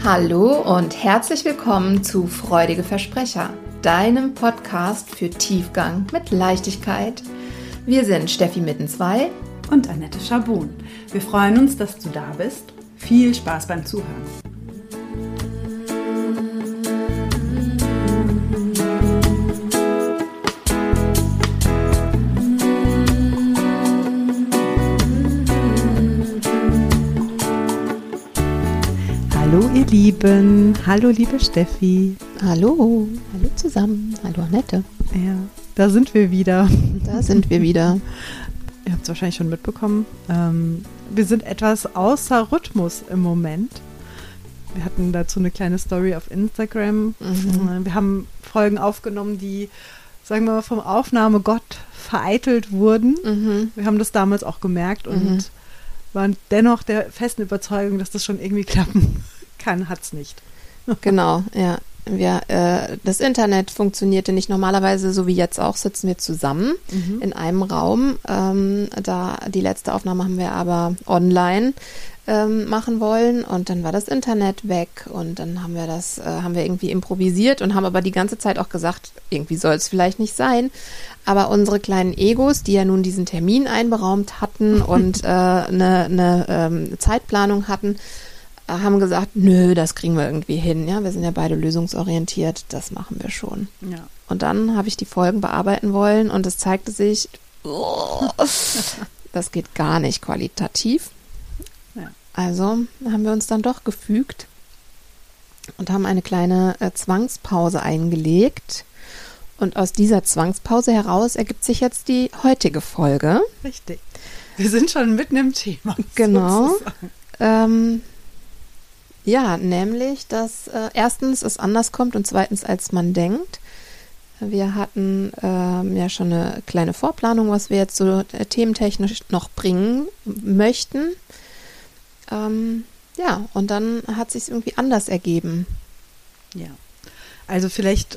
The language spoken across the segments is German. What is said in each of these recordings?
Hallo und herzlich willkommen zu Freudige Versprecher, deinem Podcast für Tiefgang mit Leichtigkeit. Wir sind Steffi Mittenzweig und Annette Schabun. Wir freuen uns, dass du da bist. Viel Spaß beim Zuhören. Hallo ihr Lieben, hallo liebe Steffi. Hallo zusammen, hallo Annette. Ja, da sind wir wieder. Da sind wir wieder. Ihr habt es wahrscheinlich schon mitbekommen. Wir sind etwas außer Rhythmus im Moment. Wir hatten dazu eine kleine Story auf Instagram. Wir haben Folgen aufgenommen, die, sagen wir mal, vom Aufnahmegott vereitelt wurden. Wir haben das damals auch gemerkt und waren dennoch der festen Überzeugung, dass das schon irgendwie klappen kann, hat's nicht. Genau, ja. Das Internet funktionierte nicht. Normalerweise, so wie jetzt auch, sitzen wir zusammen in einem Raum. Die letzte Aufnahme haben wir aber online machen wollen und dann war das Internet weg und dann haben wir irgendwie improvisiert und haben aber die ganze Zeit auch gesagt, irgendwie soll es vielleicht nicht sein. Aber unsere kleinen Egos, die ja nun diesen Termin einberaumt hatten und eine Zeitplanung hatten, haben gesagt, nö, das kriegen wir irgendwie hin. Ja, wir sind ja beide lösungsorientiert, das machen wir schon. Ja. Und dann habe ich die Folgen bearbeiten wollen und es zeigte sich, das geht gar nicht qualitativ. Ja. Also haben wir uns dann doch gefügt und haben eine kleine Zwangspause eingelegt. Und aus dieser Zwangspause heraus ergibt sich jetzt die heutige Folge. Richtig. Wir sind schon mitten im Thema. Genau. Ja, nämlich, dass erstens es anders kommt und zweitens, als man denkt. Wir hatten ja schon eine kleine Vorplanung, was wir jetzt so thementechnisch noch bringen möchten. Ja, und dann hat es sich irgendwie anders ergeben. Ja, also vielleicht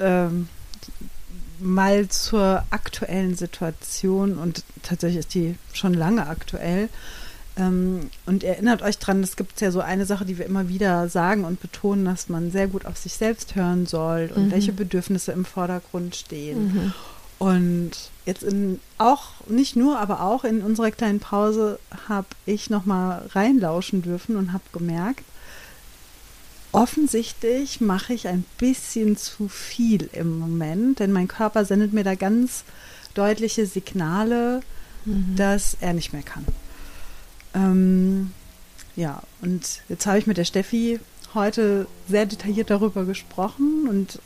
mal zur aktuellen Situation und tatsächlich ist die schon lange aktuell. Und erinnert euch dran, es gibt ja so eine Sache, die wir immer wieder sagen und betonen, dass man sehr gut auf sich selbst hören soll und welche Bedürfnisse im Vordergrund stehen. Und jetzt nicht nur, aber auch in unserer kleinen Pause habe ich nochmal reinlauschen dürfen und habe gemerkt, offensichtlich mache ich ein bisschen zu viel im Moment, denn mein Körper sendet mir da ganz deutliche Signale, dass er nicht mehr kann. Ja, und jetzt habe ich mit der Steffi heute sehr detailliert darüber gesprochen und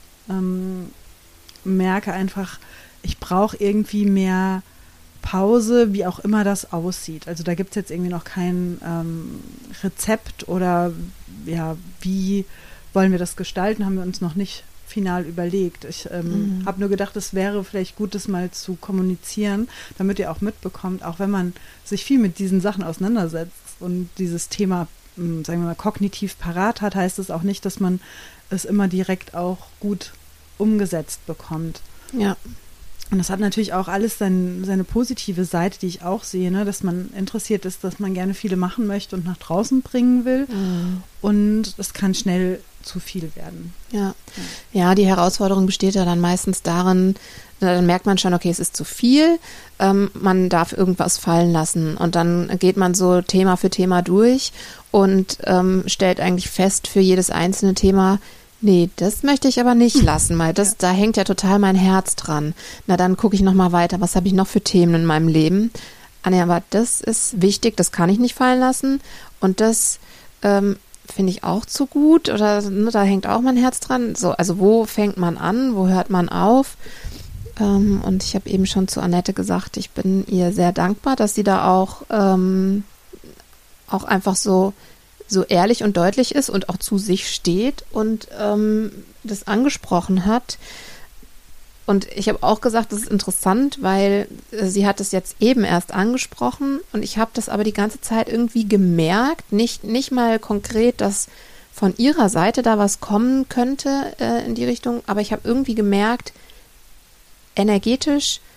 merke einfach, ich brauche irgendwie mehr Pause, wie auch immer das aussieht. Also da gibt es jetzt irgendwie noch kein Rezept oder ja, wie wollen wir das gestalten, haben wir uns noch nicht final überlegt. Ich habe nur gedacht, es wäre vielleicht gut, das mal zu kommunizieren, damit ihr auch mitbekommt, auch wenn man sich viel mit diesen Sachen auseinandersetzt und dieses Thema, sagen wir mal, kognitiv parat hat, heißt es auch nicht, dass man es immer direkt auch gut umgesetzt bekommt. Ja. Und das hat natürlich auch alles seine positive Seite, die ich auch sehe, ne? Dass man interessiert ist, dass man gerne viele machen möchte und nach draußen bringen will. Und es kann schnell zu viel werden. Ja, die Herausforderung besteht ja dann meistens darin, dann merkt man schon, okay, es ist zu viel, man darf irgendwas fallen lassen und dann geht man so Thema für Thema durch und stellt eigentlich fest für jedes einzelne Thema, nee, das möchte ich aber nicht lassen, weil da hängt ja total mein Herz dran. Na, dann gucke ich nochmal weiter, was habe ich noch für Themen in meinem Leben? Anja, aber das ist wichtig, das kann ich nicht fallen lassen und das finde ich auch zu gut oder ne, da hängt auch mein Herz dran. So, also wo fängt man an, wo hört man auf? Und ich habe eben schon zu Annette gesagt, ich bin ihr sehr dankbar, dass sie da auch einfach so ehrlich und deutlich ist und auch zu sich steht und das angesprochen hat. Und ich habe auch gesagt, das ist interessant, weil sie hat es jetzt eben erst angesprochen und ich habe das aber die ganze Zeit irgendwie gemerkt, nicht mal konkret, dass von ihrer Seite da was kommen könnte in die Richtung, aber ich habe irgendwie gemerkt, energetisch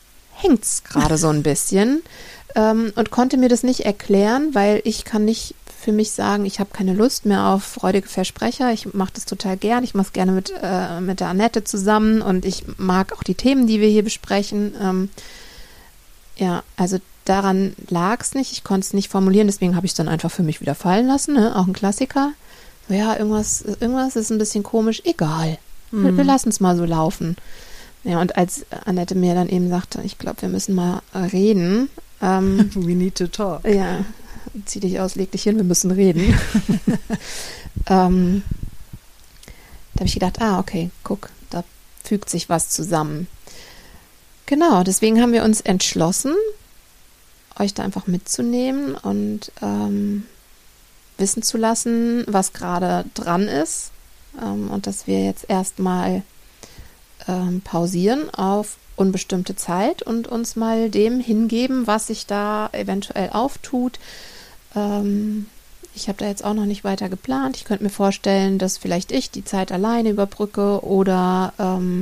hängt's gerade so ein bisschen und konnte mir das nicht erklären, weil ich kann nicht für mich sagen, ich habe keine Lust mehr auf freudige Versprecher. Ich mache das total gern. Ich mache es gerne mit der Annette zusammen und ich mag auch die Themen, die wir hier besprechen. Ja, also daran lag es nicht. Ich konnte es nicht formulieren, deswegen habe ich es dann einfach für mich wieder fallen lassen. Ne? Auch ein Klassiker. So, ja, irgendwas ist ein bisschen komisch. Egal. Wir lassen es mal so laufen. Ja, und als Annette mir dann eben sagte, ich glaube, wir müssen mal reden. We need to talk. Ja, zieh dich aus, leg dich hin, wir müssen reden. Da habe ich gedacht, okay, guck, da fügt sich was zusammen. Genau, deswegen haben wir uns entschlossen, euch da einfach mitzunehmen und wissen zu lassen, was gerade dran ist. Und dass wir jetzt erstmal pausieren auf unbestimmte Zeit und uns mal dem hingeben, was sich da eventuell auftut. Ich habe da jetzt auch noch nicht weiter geplant. Ich könnte mir vorstellen, dass vielleicht ich die Zeit alleine überbrücke oder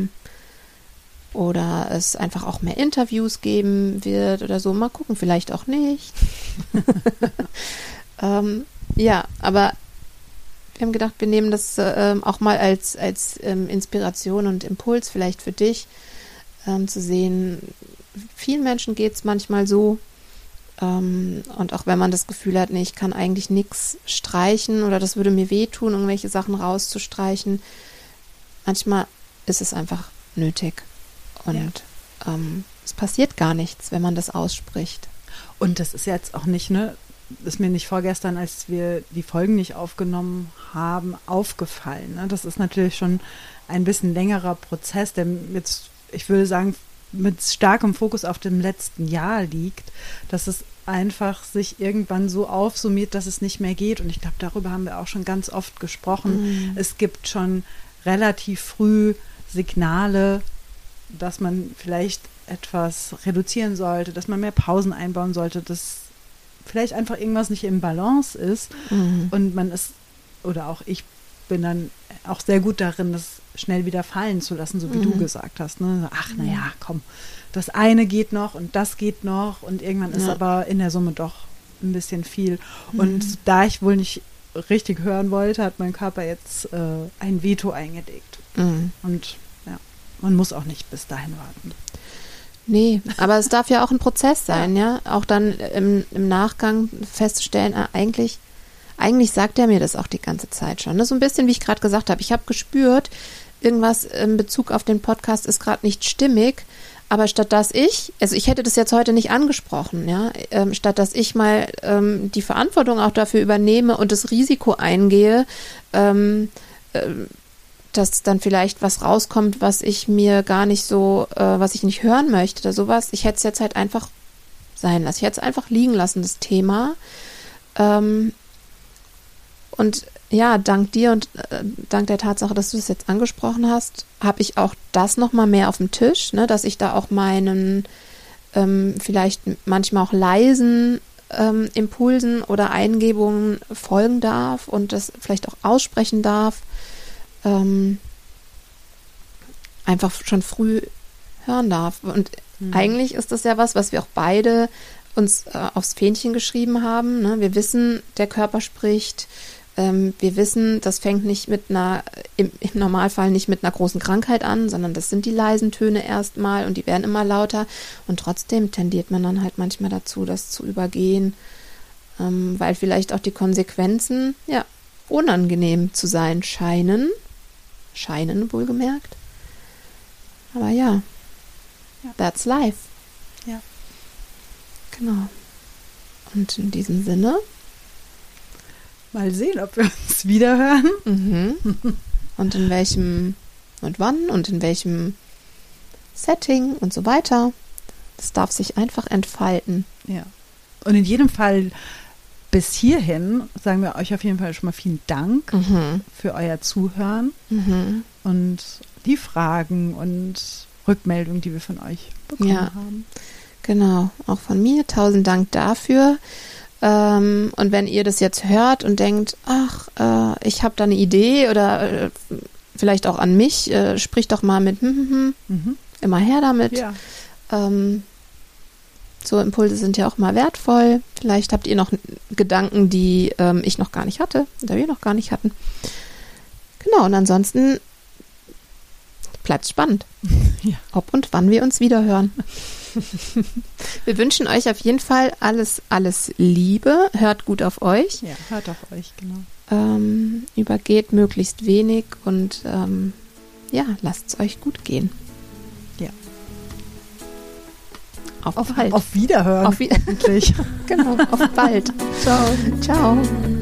es einfach auch mehr Interviews geben wird oder so. Mal gucken, vielleicht auch nicht. Ja, aber wir haben gedacht, wir nehmen das auch mal als Inspiration und Impuls vielleicht für dich, zu sehen, vielen Menschen geht es manchmal so, und auch wenn man das Gefühl hat, nee, ich kann eigentlich nichts streichen oder das würde mir wehtun, irgendwelche Sachen rauszustreichen, manchmal ist es einfach nötig und es passiert gar nichts, wenn man das ausspricht. Und das ist jetzt auch nicht, ist mir nicht vorgestern, als wir die Folgen nicht aufgenommen haben, aufgefallen. Ne? Das ist natürlich schon ein bisschen längerer Prozess, der jetzt, ich würde sagen, mit starkem Fokus auf dem letzten Jahr liegt, dass es einfach sich irgendwann so aufsummiert, dass es nicht mehr geht. Und ich glaube, darüber haben wir auch schon ganz oft gesprochen. Es gibt schon relativ früh Signale, dass man vielleicht etwas reduzieren sollte, dass man mehr Pausen einbauen sollte, dass vielleicht einfach irgendwas nicht im Balance ist. Und man ist, oder auch ich bin dann auch sehr gut darin, das schnell wieder fallen zu lassen, so wie du gesagt hast. Ne? Ach, naja, komm, das eine geht noch und das geht noch und irgendwann ist aber in der Summe doch ein bisschen viel. Und da ich wohl nicht richtig hören wollte, hat mein Körper jetzt ein Veto eingelegt. Und ja, man muss auch nicht bis dahin warten. Nee, aber es darf ja auch ein Prozess sein, ja. Auch dann im Nachgang festzustellen, eigentlich sagt er mir das auch die ganze Zeit schon. So ein bisschen, wie ich gerade gesagt habe. Ich habe gespürt, irgendwas in Bezug auf den Podcast ist gerade nicht stimmig, aber statt dass ich hätte das jetzt heute nicht angesprochen, ja, statt dass ich mal die Verantwortung auch dafür übernehme und das Risiko eingehe, dass dann vielleicht was rauskommt, was ich mir gar nicht so, was ich nicht hören möchte oder sowas. Ich hätte es jetzt halt einfach sein lassen. Ich hätte es einfach liegen lassen, das Thema. Und ja, dank dir und dank der Tatsache, dass du es jetzt angesprochen hast, habe ich auch das nochmal mehr auf dem Tisch, ne, dass ich da auch meinen vielleicht manchmal auch leisen Impulsen oder Eingebungen folgen darf und das vielleicht auch aussprechen darf. Einfach schon früh hören darf. Und eigentlich ist das ja was wir auch beide uns aufs Fähnchen geschrieben haben. Ne? Wir wissen, der Körper spricht. Wir wissen, das fängt nicht im Normalfall nicht mit einer großen Krankheit an, sondern das sind die leisen Töne erstmal und die werden immer lauter. Und trotzdem tendiert man dann halt manchmal dazu, das zu übergehen, weil vielleicht auch die Konsequenzen, ja, unangenehm zu sein scheinen wohlgemerkt. Aber ja, that's life. Ja. Genau. Und in diesem Sinne mal sehen, ob wir uns wiederhören. Und in welchem und wann und in welchem Setting und so weiter. Das darf sich einfach entfalten. Ja. Und in jedem Fall bis hierhin sagen wir euch auf jeden Fall schon mal vielen Dank für euer Zuhören und die Fragen und Rückmeldungen, die wir von euch bekommen haben. Genau, auch von mir 1000 Dank dafür. Und wenn ihr das jetzt hört und denkt, ich habe da eine Idee oder vielleicht auch an mich, sprich doch mal mit immer her damit. Ja. So Impulse sind ja auch mal wertvoll. Vielleicht habt ihr noch Gedanken, die ich noch gar nicht hatte oder wir noch gar nicht hatten. Genau, und ansonsten bleibt spannend, Ja. ob und wann wir uns wieder hören. Wir wünschen euch auf jeden Fall alles Liebe. Hört gut auf euch. Ja, hört auf euch, genau. Übergeht möglichst wenig und lasst es euch gut gehen. Ja. Auf bald. Auf Wiederhören. Hoffentlich. Genau, auf bald. Ciao. Ciao.